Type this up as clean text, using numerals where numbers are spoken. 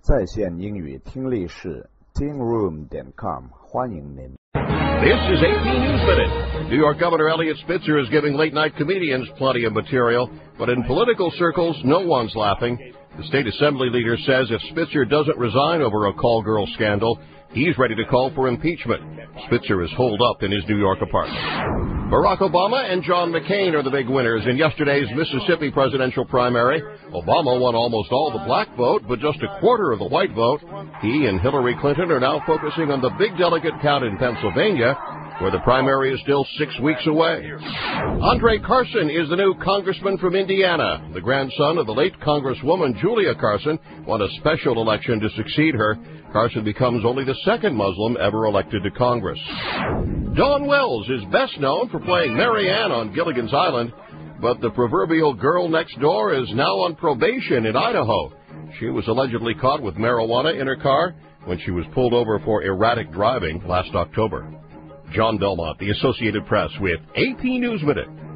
在线英语听力室 tingroom.com 欢迎您。 This is AP News Minute. New York Governor Eliot Spitzer is giving late-night comedians plenty of material, but in political circles, no one's laughing. The state assembly leader says if Spitzer doesn't resign over a call girl scandal, he's ready to call for impeachment. Spitzer is holed up in his New York apartment. Barack Obama and John McCain are the big winners in yesterday's Mississippi presidential primary. Obama won almost all the black vote, but just a quarter of the white vote. He and Hillary Clinton are now focusing on the big delegate count in Pennsylvania, where the primary is still 6 weeks away. Andre Carson is the new congressman from Indiana. The grandson of the late Congresswoman Julia Carson won a special election to succeed her. Carson becomes only the second Muslim ever elected to Congress. Dawn Wells is best known for playing Mary Ann on Gilligan's Island, but the proverbial girl next door is now on probation in Idaho. She was allegedly caught with marijuana in her car when she was pulled over for erratic driving last October. John Belmont, The Associated Press, with AP News Minute.